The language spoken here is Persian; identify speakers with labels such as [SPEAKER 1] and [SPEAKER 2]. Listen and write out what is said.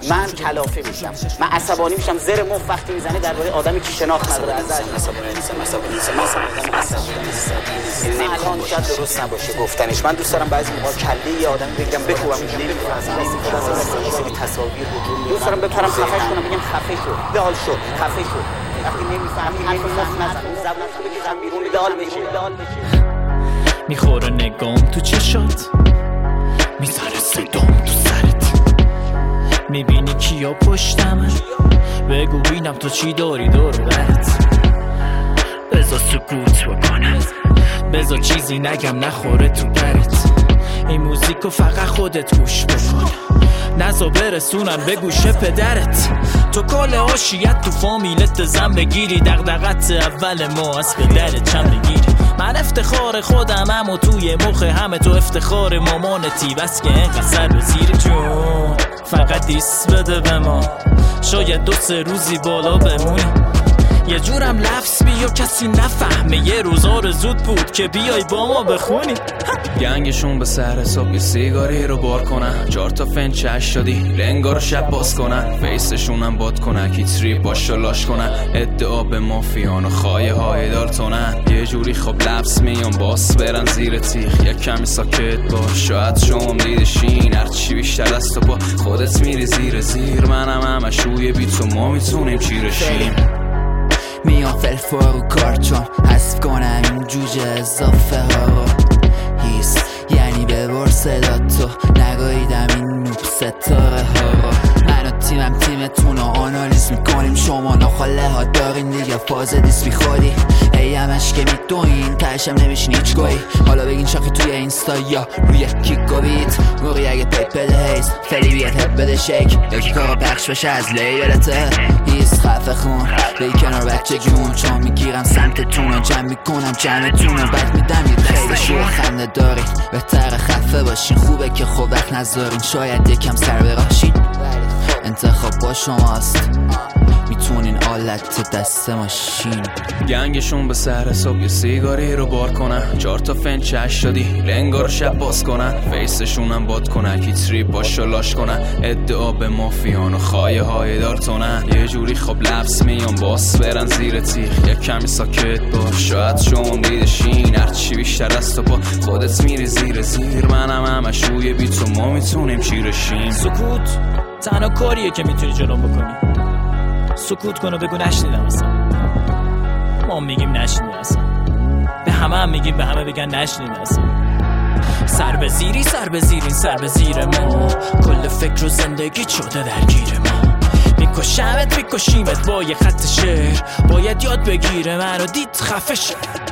[SPEAKER 1] من کلافه میشم، من عصبانی میشم، زر مخ وقتی میزنه درباره آدمی که شناخت نداره ازش. عصبانی نیستم. نمیخوام شاید درست نباشه گفتنش. من دوست دارم بعضی موقع کله یه آدمی بگم بکوبم تصاویر بود. دوست دارم بپرم خفهش کنم بگم خفه شو، دال شو، خفه شو. وقتی نمیفهمی حرف مخ نزن، زبونت رو بکشم بیرون دال بشه.
[SPEAKER 2] میخوره نگام تو چشات، میذاره صدام تو سرت، میبینی کیا پشتمه، بگو بینم تو چی داری دور برت. بذار سکوت بکنم، بذار چیزی نگم نخوره تو برت. این موزیکو فقط خودت گوش بکن، نزا برسونن به گوش پدرت. تو کل عاشیت تو فامیلت زن بگیری، دغدغت اول ما از پدرت چند بگیری. من افتخار خودمم و توی مخ همه تو افتخار مامانتی، بس که اینقدر سر و زیر جون فقط دیس بده به ما، شاید 2-3 روزی بالا بمونی. یه جورم لفظ بیا کسی نفهمه، یه روز آرزوت بود که بیای با ما بخونی.
[SPEAKER 3] گنگشون به سر حساب یه سیگاری رو بار کنن، 4 تا فن چش شدی لنگا رو شب باز کنن، فیسشون هم باد کنن کی تریپ باش لاش کنن، ادعا به مافیان و خواهی های دارتونن. یه جوری خب لفظ میان باس برن زیر تیخ، یه کمی ساکت باش شاید شما دیدشین، هرچی بیشتر از تو با خودت میری زیر منم همش روی بیت و ما میتونیم چیرشیم.
[SPEAKER 4] میان فلفا رو کارتون حذف کنم این جوجه اضافه ها رو هیس، یعنی ببر صدا تو نگاهیدم این نوب ستاره ها رو. من و تیمتون رو آنالیز میکنیم، شما نخاله ها دارین دیگه فاز دیس بی خودی. ای همش که میدوین تشم نمیشین هیچ گویی، حالا بگین شاخی توی اینستا یا روی کیک و بیت. موری اگه پیپ بده هیز فلی بیاد هب بده شیک، یکی کارا پخش بشه از لیبلته هیز خفه خون بی کنار بچه جون، چون میگیرم سمتتون رو جمع میکنم جمعتون رو بد میدم یه دست شو خنده دارین. بهتر خفه باشین، خوبه که خوب وقت نذارین، شاید یکم سر براشین. انتخاب با شماست، میتونین آلت دست ماشین.
[SPEAKER 3] گنگشون به سر حساب یه سیگاری رو بار کنن، 4 تا فن چش شدی لنگا رو شب باز کنن، فیسشون هم باد کنن کی تریپ باش لاش کنن، ادعا به مافیان و خواهی های دارتونن. یه جوری خب لفظ میان باس برن زیر تیخ، یه کمی ساکت باش شاید شما دیدشین، هرچی بیشتر از تو با خودت میری زیر منم همش روی بیت و ما میتونیم چیرشیم.
[SPEAKER 2] سکوت تنها کاریه که میتونی جلوم بکنی، سکوت کن و بگو نشنیدم اصلا. ما میگیم نشنیدم اصلا، به همه هم میگیم به همه بگن نشنیدم اصلا. سر به زیر ما، کل فکر و زندگی شده درگیر ما. میکشیمت با یه خط شعر، باید یاد بگیره منو دید خفه شه.